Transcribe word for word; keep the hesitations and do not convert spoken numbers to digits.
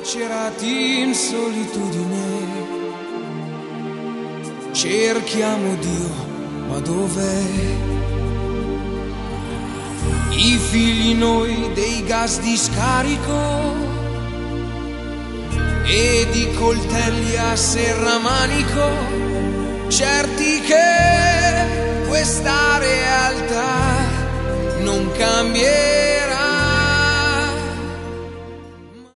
Carcerati in solitudine, cerchiamo Dio, ma dov'è? I figli noi dei gas di scarico e di coltelli a serramanico, certi che